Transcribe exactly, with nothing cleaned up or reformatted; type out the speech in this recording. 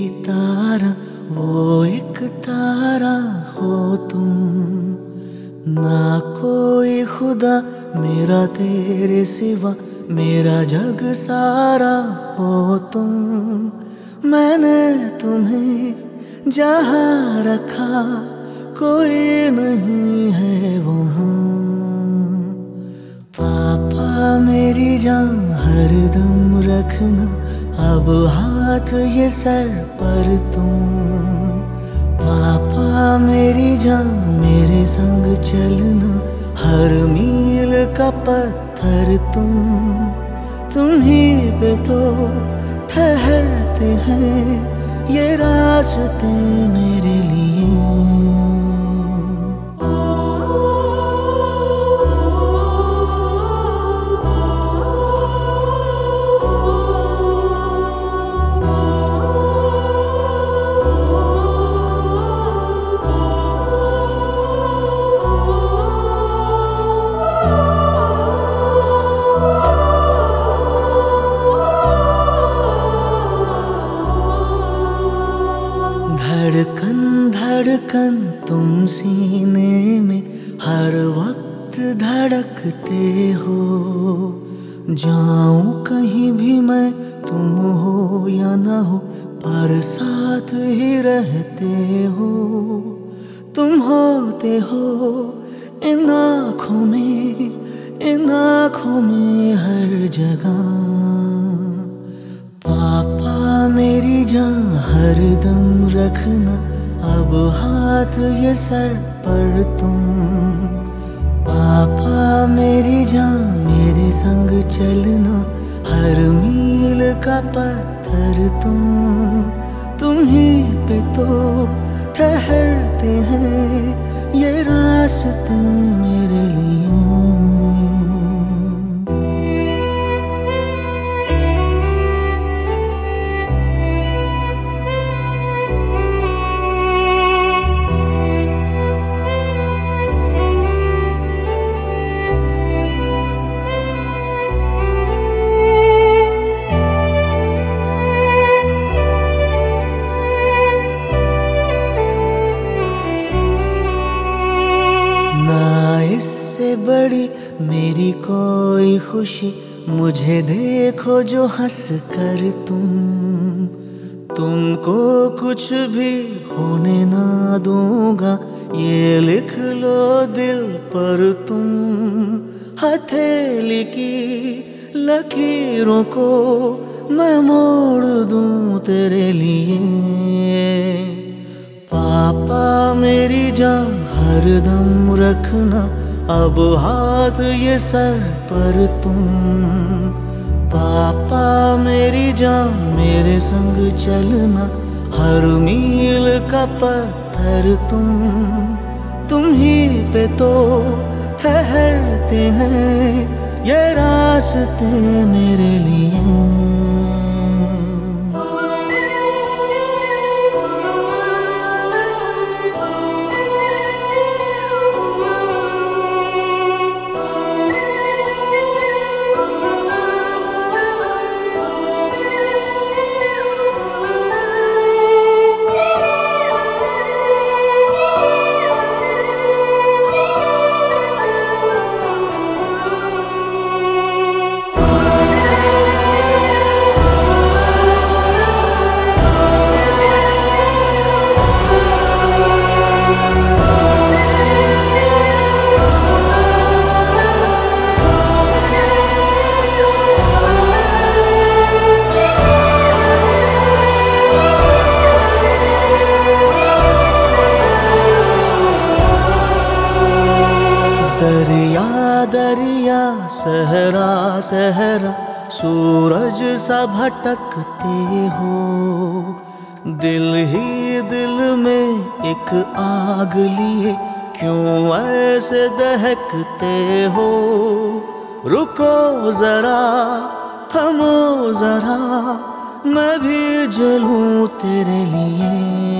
तारा वो एक तारा हो तुम, ना कोई खुदा मेरा तेरे सिवा, मेरा जग सारा हो तुम। मैंने तुम्हें जहाँ रखा कोई नहीं है वहाँ। पापा मेरी जान हरदम रखना, अब हाथ ये सर पर तुम। पापा मेरी जान मेरे संग चलना, हर मील का पत्थर तुम। तुम्हीं पे तो ठहरते हैं ये रास्ते मेरे लिए। धड़कन धड़कन तुम सीने में हर वक्त धड़कते हो। जाऊं कहीं भी मैं तुम हो या ना हो, पर साथ ही रहते हो। तुम होते हो इन आँखों में, इन आँखों में हर जगह। पापा मेरी जान हरदम रखना, अब हाथ ये सर पर तुम। पापा मेरी जान मेरे संग चलना, हर मील का पत्थर तुम। तुम्हीं पे तो ठहरते हैं ये रास्ते मेरे लिए। ना इससे बड़ी मेरी कोई खुशी, मुझे देखो जो हंस कर तुम। तुमको कुछ भी होने ना दूंगा, ये लिख लो दिल पर तुम। हथेली की लकीरों को मैं मोड़ दूं तेरे लिए। पापा मेरी जान हरदम रखना, अब हाथ ये सर पर तुम। पापा मेरी जान मेरे संग चलना, हर मील का पत्थर तुम। तुम्हीं पे तो ठहरते हैं ये रास्ते मेरे लिए। दरिया दरिया सहरा सहरा सूरज सा भटकते हो। दिल ही दिल में एक आग लिए क्यों ऐसे दहकते हो। रुको जरा थमो जरा, मैं भी जलूं तेरे लिए।